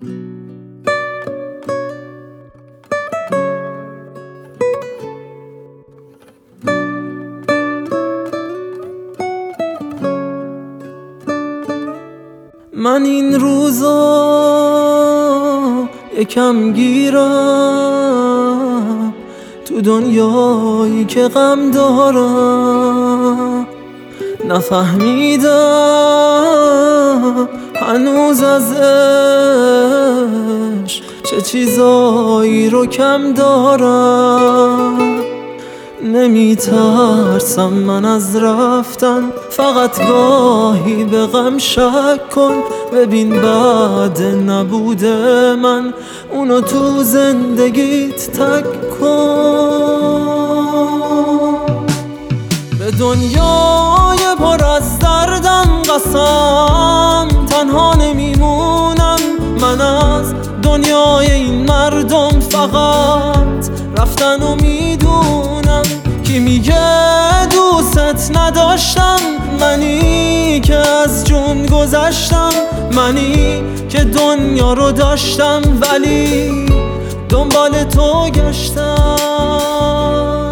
من این روزا یکم گیرم تو دنیایی که غم دارم، نفهمیدم هنوز از عشق چه چیزایی رو کم دارم. نمیترسم من از رفتن، فقط گاهی به غم شک کن. ببین بعد نبود من اونو تو زندگیت تک کن. به دنیای پر از دردم قسم تنها نمیمونم. من از دنیای این مردم فقط رفتن و میدونم. کی میگه دوست نداشتم؟ منی که از جون گذشتم، منی که دنیا رو داشتم ولی دنبال تو گشتم.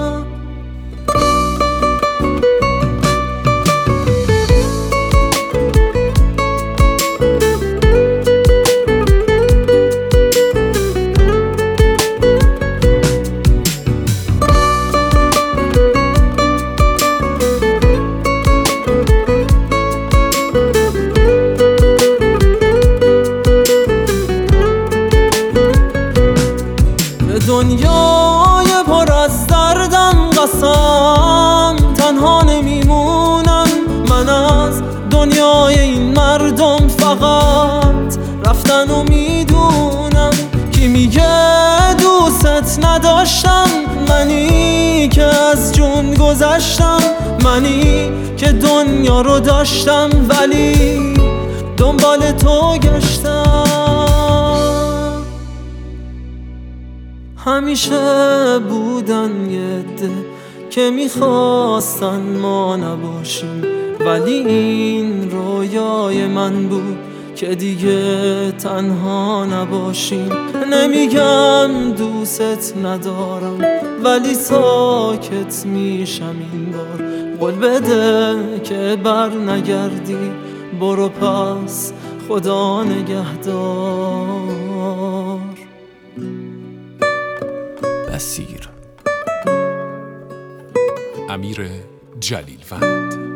دنیای پر از دردم قسم تنها نمیمونم. من از دنیای این مردم فقط رفتن و میدونم. کی میگه دوست نداشتم؟ منی که از جون گذشتم، منی که دنیا رو داشتم ولی دنبال تو گشتم. همیشه بودن یه عده که میخواستن ما نباشیم، ولی این رویای من بود که دیگه تنها نباشیم. نمیگم دوست ندارم ولی ساکت میشم این بار. قول بده که بر نگردی، برو پس خدا نگهدار. بصیر امیر جلیلوند.